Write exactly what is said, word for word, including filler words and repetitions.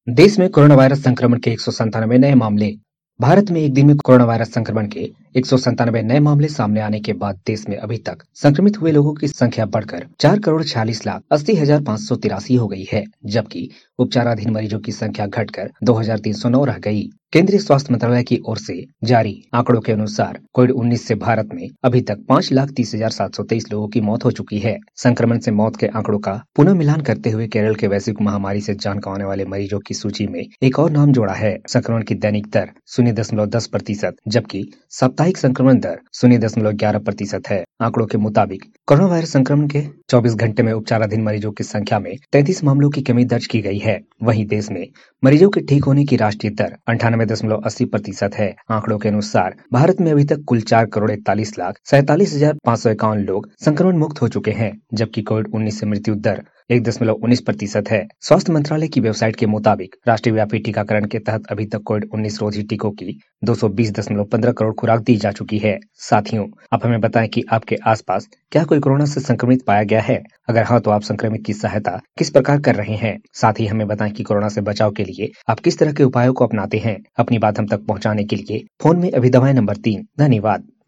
देश में corona virus संक्रमण के एक सौ संतानवे नए मामले। भारत में एक दिन में कोरोना वायरस संक्रमण के एक सौ संतानवे नए मामले सामने आने के बाद देश में अभी तक संक्रमित हुए लोगों की संख्या बढ़कर चार करोड़ छियालीस लाख अस्सी हजार पाँच सौ तिरासी हो गई है, जबकि उपचाराधीन मरीजों की संख्या घटकर दो हजार तीन सौ नौ रह गई। केंद्रीय स्वास्थ्य मंत्रालय की ओर से जारी आंकड़ों के अनुसार कोविड उन्नीस से भारत में अभी तक पाँच लाख तीस हजार सात सौ तेईस लोगों की मौत हो चुकी है। संक्रमण से मौत के आंकड़ों का पुनः मिलान करते हुए केरल के वैश्विक महामारी से जान गंवाने वाले मरीजों की सूची में एक और नाम जोड़ा है। संक्रमण की दैनिक दर शून्य दशमलव दस प्रतिशत जबकि साप्ताहिक संक्रमण दर शून्य दशमलव ग्यारह प्रतिशत है। आंकड़ों के मुताबिक कोरोना वायरस संक्रमण के चौबीस घंटे में उपचाराधीन मरीजों की संख्या में तैंतीस मामलों की कमी दर्ज की गई है। वहीं देश में मरीजों के ठीक होने की राष्ट्रीय दर अंठानवे दशमलव अस्सी प्रतिशत है। आंकड़ों के अनुसार भारत में अभी तक कुल चार करोड़ इकतालीस लाख सैतालीस हजार पाँच सौ इक्यावन लोग संक्रमण मुक्त हो चुके हैं, जबकि कोविड उन्नीस से मृत्यु दर एक दशमलव उन्नीस प्रतिशत है। स्वास्थ्य मंत्रालय की वेबसाइट के मुताबिक राष्ट्रीय व्यापी टीकाकरण के तहत अभी तक कोविड उन्नीस रोधी टीकों की दो सौ बीस दशमलव पंद्रह करोड़ खुराक दी जा चुकी है। साथियों, आप हमें बताएं कि आपके आसपास क्या कोई कोरोना से संक्रमित पाया गया है? अगर हाँ, तो आप संक्रमित की सहायता किस प्रकार कर रहे हैं? साथ ही हमें बताएं कि कोरोना से बचाव के लिए आप किस तरह के उपायों को अपनाते हैं। अपनी बात हम तक पहुंचाने के लिए फोन में अभी दबाएं नंबर तीन। धन्यवाद।